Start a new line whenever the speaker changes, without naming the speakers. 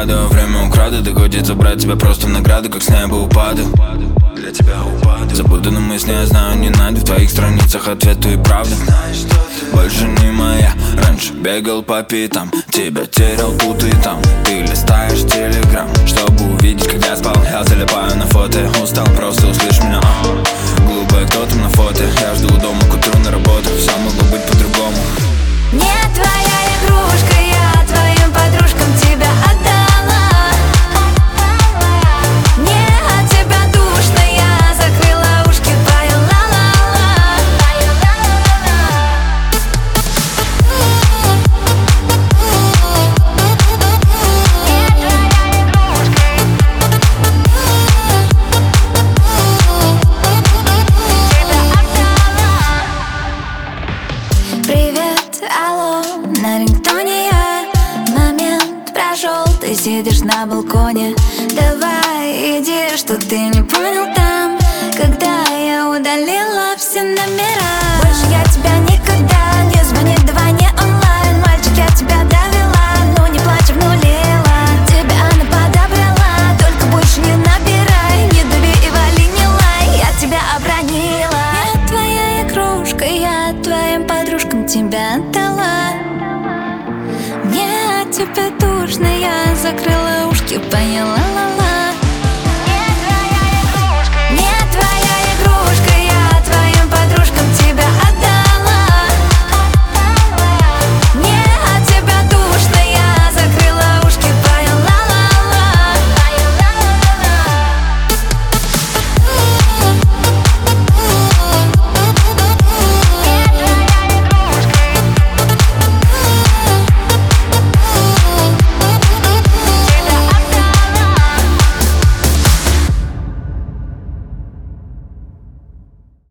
раду, время украду. Да хочет забрать тебя просто в награду, как с неба упаду. Для тебя упаду. Забуду на мысли, я знаю, не надо. В твоих страницах ответу и правда. Больше не моя. Раньше бегал по пятам, тебя терял тут и там. Ты листаешь телеграм, чтобы увидеть, как я спал. Я залипаю на фото, устал, просто услышь меня. Глупая, кто там на фото? Я жду дома к утру на работу. Все могло быть по-другому.
Не твоя игрушка, я твоим подружкам тебя отдала. Мне от тебя душно, я закрыла ушки, пою ла-ла-ла. Привет, алло, на рингтоне я. Момент прошел, ты сидишь на балконе. Давай иди, что ты не понял там, когда я удалила все номера. Больше я тебя никогда не звони, давай не онлайн. Мальчик, я тебя довела, ну не плачь, обнулила. Тебя она подобрала, только больше не набирай. Не дури и вали, не лай, я тебя обронила. Я твоя игрушка, я твоим подружкам тебя отдала. Мне от тебя душно, я закрыла ушки, поняла, ла-ла.